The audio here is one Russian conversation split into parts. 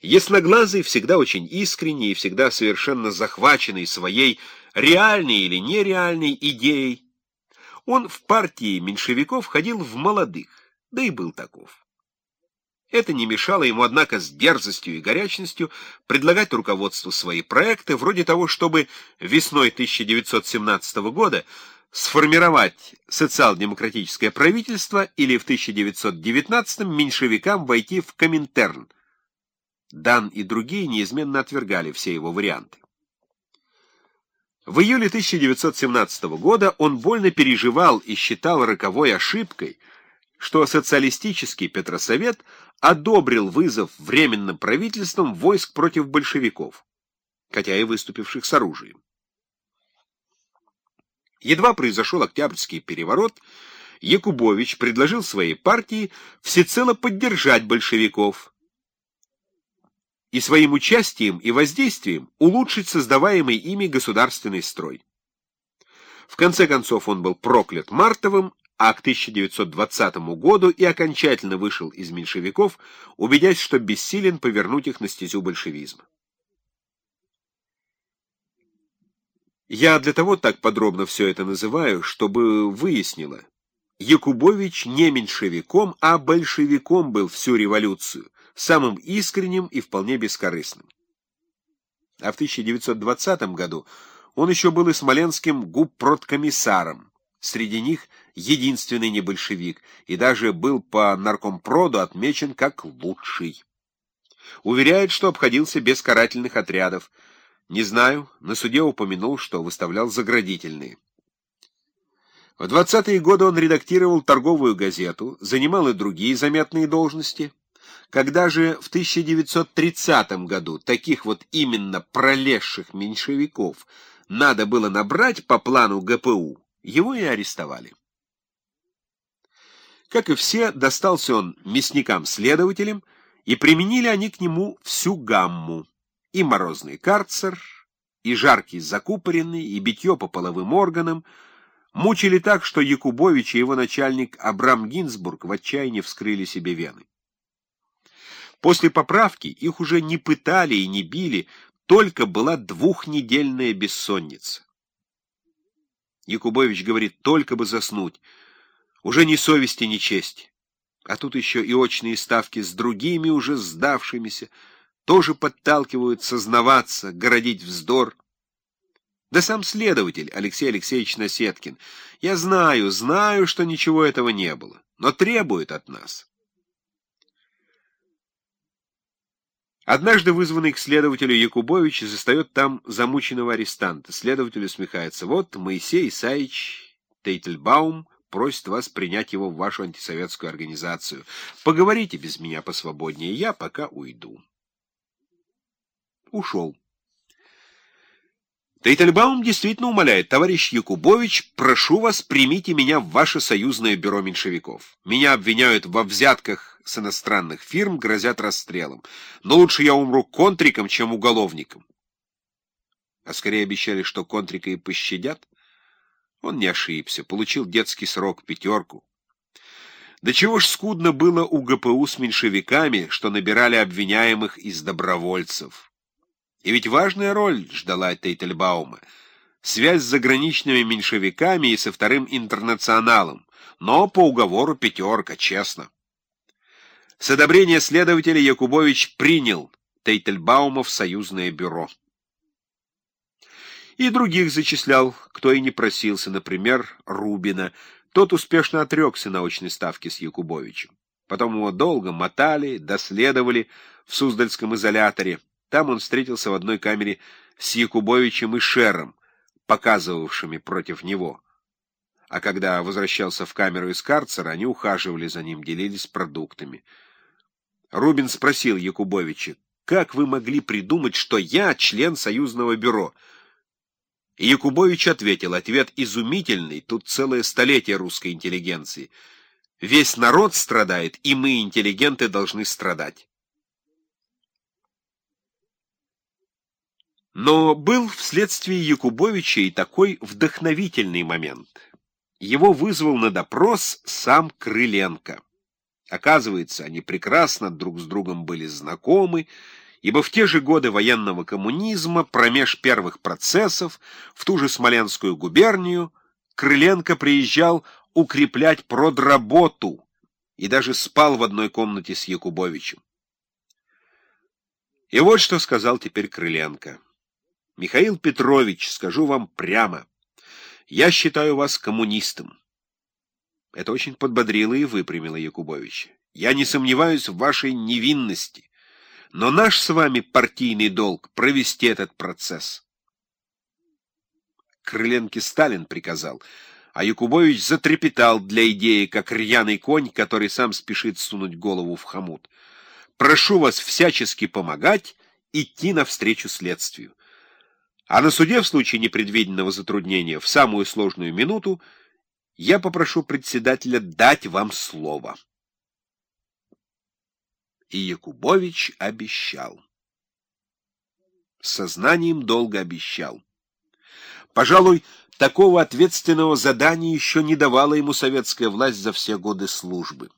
Ясноглазый, всегда очень искренний и всегда совершенно захваченный своей реальной или нереальной идеей, он в партии меньшевиков ходил в молодых, да и был таков. Это не мешало ему, однако, с дерзостью и горячностью предлагать руководству свои проекты, вроде того, чтобы весной 1917 года сформировать социал-демократическое правительство или в 1919 меньшевикам войти в Коминтерн. Дан и другие неизменно отвергали все его варианты. В июле 1917 года он больно переживал и считал роковой ошибкой, что социалистический Петросовет одобрил вызов временным правительством войск против большевиков, хотя и выступивших с оружием. Едва произошел Октябрьский переворот, Якубович предложил своей партии всецело поддержать большевиков и своим участием и воздействием улучшить создаваемый ими государственный строй. В конце концов он был проклят Мартовым, а к 1920 году и окончательно вышел из меньшевиков, убедясь, что бессилен повернуть их на стезю большевизма. Я для того так подробно все это называю, чтобы выяснило, Якубович не меньшевиком, а большевиком был всю революцию, самым искренним и вполне бескорыстным. А в 1920 году он еще был и смоленским губпродкомиссаром, среди них единственный не большевик, и даже был по наркомпроду отмечен как лучший. Уверяет, что обходился без карательных отрядов. Не знаю, на суде упомянул, что выставлял заградительные. В 20-е годы он редактировал торговую газету, занимал и другие заметные должности. Когда же в 1930 году таких вот именно пролезших меньшевиков надо было набрать по плану ГПУ, его и арестовали. Как и все, достался он мясникам-следователям, и применили они к нему всю гамму: и морозный карцер, и жаркий закупоренный, и битье по половым органам. Мучили так, что Якубович и его начальник Абрам Гинзбург в отчаянии вскрыли себе вены. После поправки их уже не пытали и не били, только была двухнедельная бессонница. Якубович говорит, только бы заснуть, уже ни совести, ни чести. А тут еще и очные ставки с другими, уже сдавшимися, тоже подталкивают сознаваться, городить вздор. Да сам следователь Алексей Алексеевич Насеткин: я знаю, что ничего этого не было, но требует от нас. Однажды вызванный к следователю Якубович застает там замученного арестанта. Следователь усмехается: вот Моисей Исаевич Тейтельбаум просит вас принять его в вашу антисоветскую организацию. Поговорите без меня посвободнее, я пока уйду. Ушел. Тейтельбаум действительно умоляет: товарищ Якубович, прошу вас, примите меня в ваше союзное бюро меньшевиков. Меня обвиняют во взятках с иностранных фирм, грозят расстрелом. Но лучше я умру контриком, чем уголовником. А скорее обещали, что контрика и пощадят. Он не ошибся, получил детский срок, 5. Да чего ж скудно было у ГПУ с меньшевиками, что набирали обвиняемых из добровольцев. И ведь важная роль ждала Тейтельбаума — связь с заграничными меньшевиками и со Вторым интернационалом, но по уговору 5, честно. С одобрения следователя Якубович принял Тейтельбаума в союзное бюро. И других зачислял, кто и не просился, например, Рубина. Тот успешно отрекся на очной ставке с Якубовичем. Потом его долго мотали, доследовали в Суздальском изоляторе. Там он встретился в одной камере с Якубовичем и Шером, показывавшими против него. А когда возвращался в камеру из карцера, они ухаживали за ним, делились продуктами. Рубин спросил Якубовича: как вы могли придумать, что я член союзного бюро? И Якубович ответил, ответ изумительный, тут целое столетие русской интеллигенции. Весь народ страдает, и мы, интеллигенты, должны страдать. Но был вследствие Якубовича и такой вдохновительный момент. Его вызвал на допрос сам Крыленко. Оказывается, они прекрасно друг с другом были знакомы, ибо в те же годы военного коммунизма, промеж первых процессов, в ту же Смоленскую губернию, Крыленко приезжал укреплять продработу и даже спал в одной комнате с Якубовичем. И вот что сказал теперь Крыленко. «Михаил Петрович, скажу вам прямо, я считаю вас коммунистом». Это очень подбодрило и выпрямило Якубовича. «Я не сомневаюсь в вашей невинности, но наш с вами партийный долг — провести этот процесс». Крыленке Сталин приказал, а Якубович затрепетал для идеи, как рьяный конь, который сам спешит сунуть голову в хомут. «Прошу вас всячески помогать, идти навстречу следствию. А на суде в случае непредвиденного затруднения в самую сложную минуту я попрошу председателя дать вам слово». И Якубович обещал. С сознанием долга обещал. Пожалуй, такого ответственного задания еще не давала ему советская власть за все годы службы.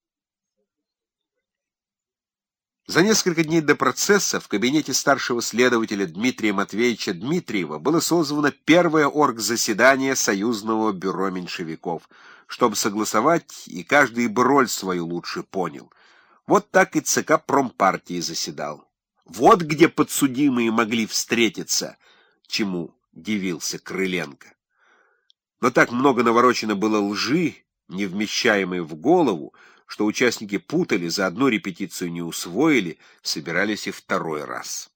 За несколько дней до процесса в кабинете старшего следователя Дмитрия Матвеевича Дмитриева было созвано первое оргзаседание Союзного бюро меньшевиков, чтобы согласовать, и каждый бы роль свою лучше понял. Вот так и ЦК Промпартии заседал. Вот где подсудимые могли встретиться, чему дивился Крыленко. Но так много наворочено было лжи, не вмещаемой в голову, что участники путали, за одну репетицию не усвоили, собирались и второй раз.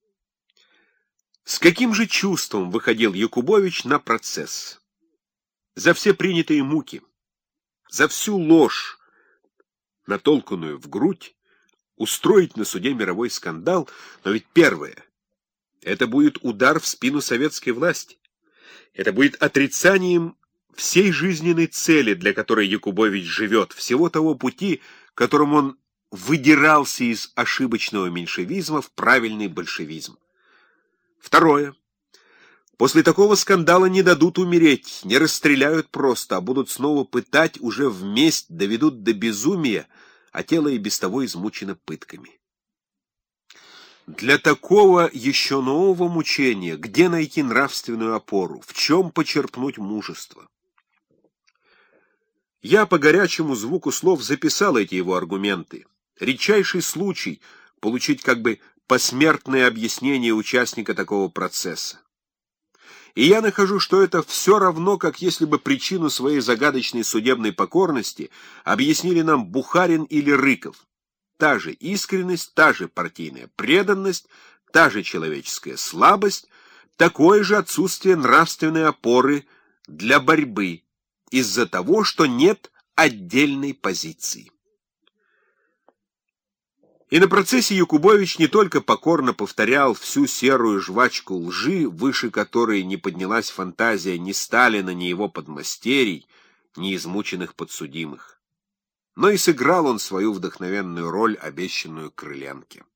С каким же чувством выходил Якубович на процесс? За все принятые муки, за всю ложь, натолканную в грудь, устроить на суде мировой скандал, но ведь первое — это будет удар в спину советской власти. Это будет отрицанием всей жизненной цели, для которой Якубович живет, всего того пути, которым он выдирался из ошибочного меньшевизма в правильный большевизм. Второе. После такого скандала не дадут умереть, не расстреляют просто, а будут снова пытать, уже в месть доведут до безумия, а тело и без того измучено пытками. Для такого еще нового мучения где найти нравственную опору, в чем почерпнуть мужество? Я по горячему звуку слов записал эти его аргументы. Редчайший случай получить как бы посмертное объяснение участника такого процесса. И я нахожу, что это все равно, как если бы причину своей загадочной судебной покорности объяснили нам Бухарин или Рыков. Та же искренность, та же партийная преданность, та же человеческая слабость, такое же отсутствие нравственной опоры для борьбы из-за того, что нет отдельной позиции. И на процессе Якубович не только покорно повторял всю серую жвачку лжи, выше которой не поднялась фантазия ни Сталина, ни его подмастерий, ни измученных подсудимых, но и сыграл он свою вдохновенную роль, обещанную Крыленке.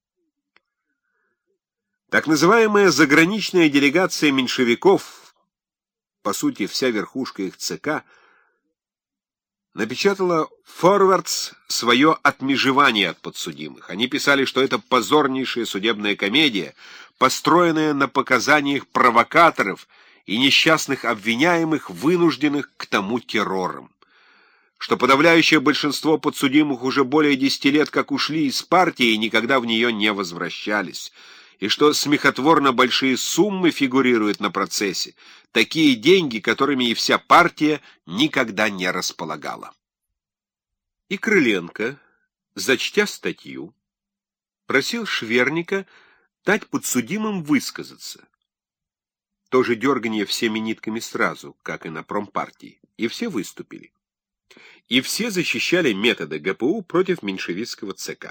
Так называемая заграничная делегация меньшевиков, по сути, вся верхушка их ЦК, напечатала «Форвардс» свое отмежевание от подсудимых. Они писали, что это позорнейшая судебная комедия, построенная на показаниях провокаторов и несчастных обвиняемых, вынужденных к тому террором, что подавляющее большинство подсудимых уже более 10 лет как ушли из партии и никогда в нее не возвращались, и что смехотворно большие суммы фигурируют на процессе, такие деньги, которыми и вся партия никогда не располагала. И Крыленко, зачтя статью, просил Шверника дать подсудимым высказаться. Тоже дерганье всеми нитками сразу, как и на промпартии, и все выступили. И все защищали методы ГПУ против меньшевистского ЦК.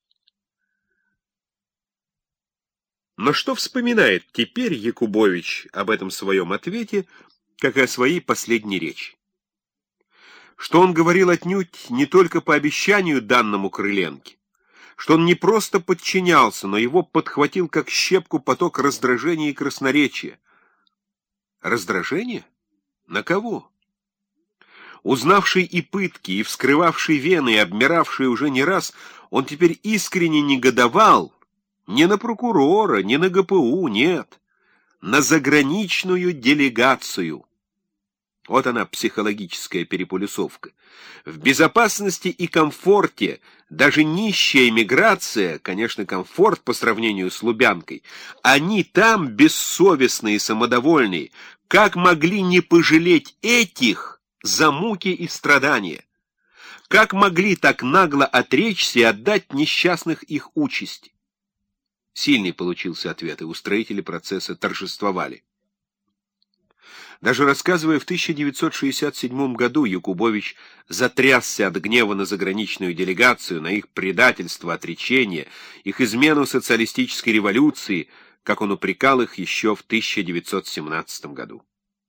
Но что вспоминает теперь Якубович об этом своем ответе, как и о своей последней речи? Что он говорил отнюдь не только по обещанию данному Крыленке, что он не просто подчинялся, но его подхватил как щепку поток раздражения и красноречия. Раздражение? На кого? Узнавший и пытки, и вскрывавший вены, и обмиравший уже не раз, он теперь искренне негодовал, Не на прокурора, не на ГПУ, нет. На заграничную делегацию. Вот она, психологическая переполюсовка. В безопасности и комфорте даже нищая эмиграция, конечно, комфорт по сравнению с Лубянкой, они там бессовестные и самодовольные, как могли не пожалеть этих за муки и страдания? Как могли так нагло отречься и отдать несчастных их участи? Сильный получился ответ, и устроители процесса торжествовали. Даже рассказывая в 1967 году, Якубович затрясся от гнева на заграничную делегацию, на их предательство, отречение, их измену социалистической революции, как он упрекал их еще в 1917 году.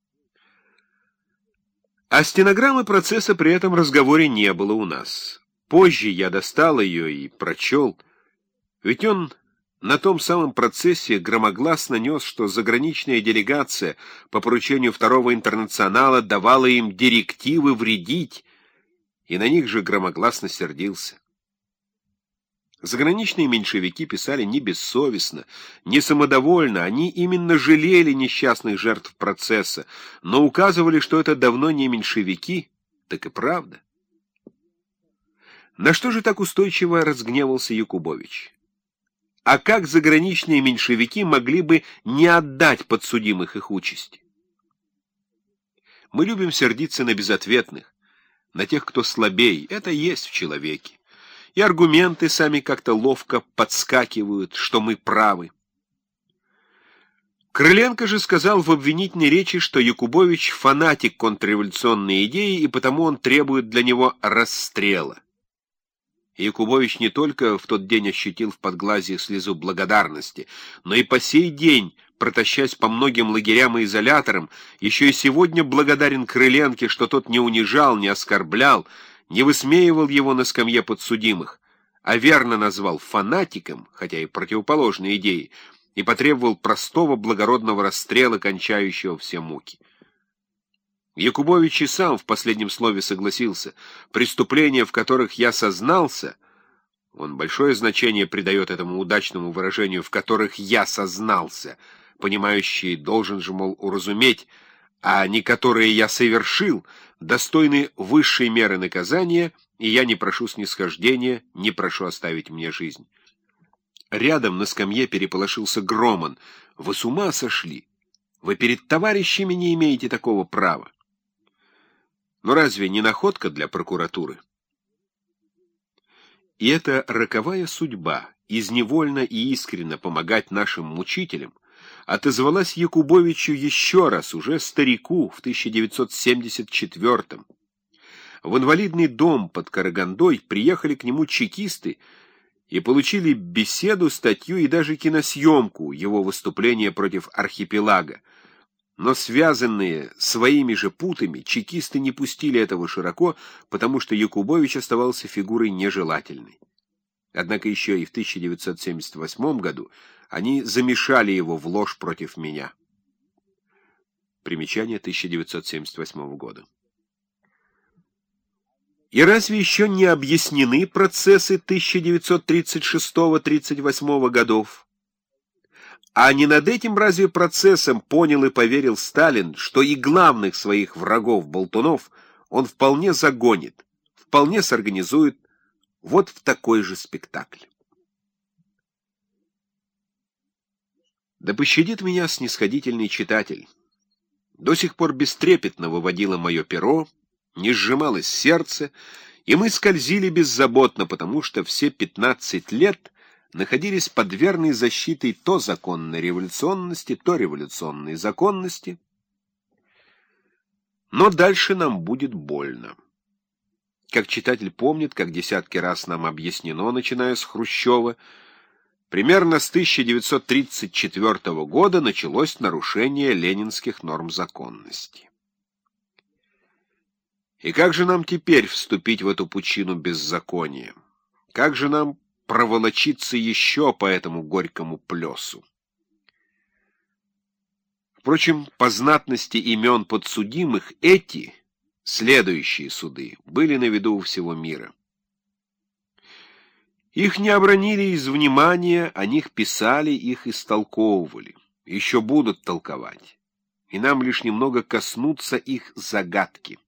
А стенограммы процесса при этом разговоре не было у нас. Позже я достал ее и прочел, ведь он на том самом процессе громогласно нес, что заграничная делегация по поручению Второго интернационала давала им директивы вредить, и на них же громогласно сердился. Заграничные меньшевики писали не бессовестно, не самодовольно, они именно жалели несчастных жертв процесса, но указывали, что это давно не меньшевики, так и правда. На что же так устойчиво разгневался Якубович? А как заграничные меньшевики могли бы не отдать подсудимых их участи? Мы любим сердиться на безответных, на тех, кто слабей, это есть в человеке. И аргументы сами как-то ловко подскакивают, что мы правы. Крыленко же сказал в обвинительной речи, что Якубович фанатик контрреволюционной идеи, и потому он требует для него расстрела. Якубович не только в тот день ощутил в подглазье слезу благодарности, но и по сей день, протащась по многим лагерям и изоляторам, еще и сегодня благодарен Крыленке, что тот не унижал, не оскорблял, не высмеивал его на скамье подсудимых, а верно назвал фанатиком, хотя и противоположной идеей, и потребовал простого благородного расстрела, кончающего все муки. Якубович и сам в последнем слове согласился: преступления, в которых я сознался, он большое значение придает этому удачному выражению «в которых я сознался», понимающий должен же, мол, уразуметь, а не которые я совершил, достойны высшей меры наказания, и я не прошу снисхождения, не прошу оставить мне жизнь. Рядом на скамье переполошился Громан. Вы с ума сошли? Вы перед товарищами не имеете такого права. Но разве не находка для прокуратуры? И эта роковая судьба, изневольно и искренно помогать нашим мучителям, отозвалась Якубовичу еще раз, уже старику, в 1974-м. В инвалидный дом под Карагандой приехали к нему чекисты и получили беседу, статью и даже киносъемку его выступления против архипелага. Но связанные своими же путами, чекисты не пустили этого широко, потому что Якубович оставался фигурой нежелательной. Однако еще и в 1978 году они замешали его в ложь против меня. Примечание 1978 года. И разве еще не объяснены процессы 1936-38 годов? А не над этим разве процессом понял и поверил Сталин, что и главных своих врагов-болтунов он вполне загонит, вполне сорганизует вот в такой же спектакль? Да пощадит меня снисходительный читатель. До сих пор бестрепетно выводило мое перо, не сжималось сердце, и мы скользили беззаботно, потому что все 15 лет находились под верной защитой то законной революционности, то революционной законности. Но дальше нам будет больно. Как читатель помнит, как десятки раз нам объяснено, начиная с Хрущева, примерно с 1934 года началось нарушение ленинских норм законности. И как же нам теперь вступить в эту пучину беззакония? Как же нам проволочиться еще по этому горькому плесу? Впрочем, по знатности имен подсудимых эти, следующие суды, были на виду у всего мира. Их не обронили из внимания, о них писали, их истолковывали. Еще будут толковать. И нам лишь немного коснуться их загадки.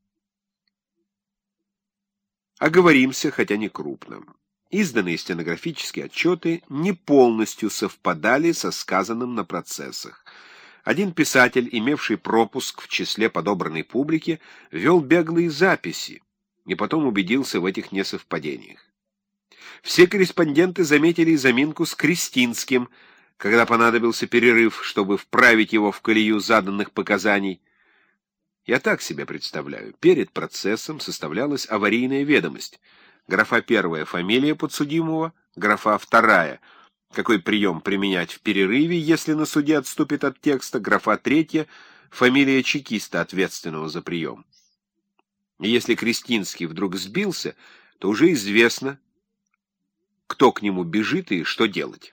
Оговоримся, хотя не крупно. Изданные стенографические отчеты не полностью совпадали со сказанным на процессах. Один писатель, имевший пропуск в числе подобранной публики, вел беглые записи и потом убедился в этих несовпадениях. Все корреспонденты заметили заминку с Крестинским, когда понадобился перерыв, чтобы вправить его в колею заданных показаний. Я так себе представляю. Перед процессом составлялась аварийная ведомость. Графа 1 — фамилия подсудимого, графа 2 — какой прием применять в перерыве, если на суде отступит от текста, графа 3 — фамилия чекиста, ответственного за прием. И если Крестинский вдруг сбился, то уже известно, кто к нему бежит и что делать.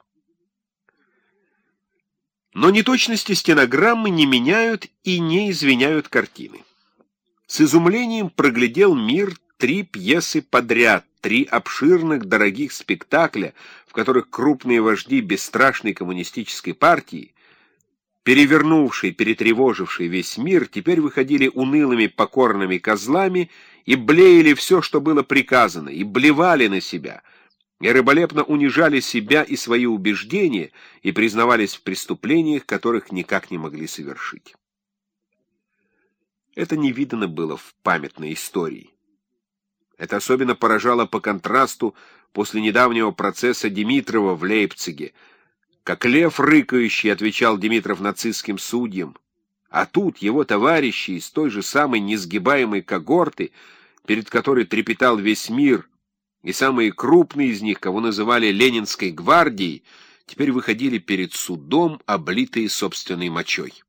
Но неточности стенограммы не меняют и не извиняют картины. С изумлением проглядел мир 3 пьесы подряд, 3 обширных дорогих спектакля, в которых крупные вожди бесстрашной коммунистической партии, перевернувшие, перетревожившие весь мир, теперь выходили унылыми покорными козлами и блеяли все, что было приказано, и блевали на себя, и раболепно унижали себя и свои убеждения и признавались в преступлениях, которых никак не могли совершить. Это не видано было в памятной истории. Это особенно поражало по контрасту после недавнего процесса Димитрова в Лейпциге. Как лев рыкающий, отвечал Димитров нацистским судьям, а тут его товарищи из той же самой несгибаемой когорты, перед которой трепетал весь мир, и самые крупные из них, кого называли Ленинской гвардией, теперь выходили перед судом, облитые собственной мочой.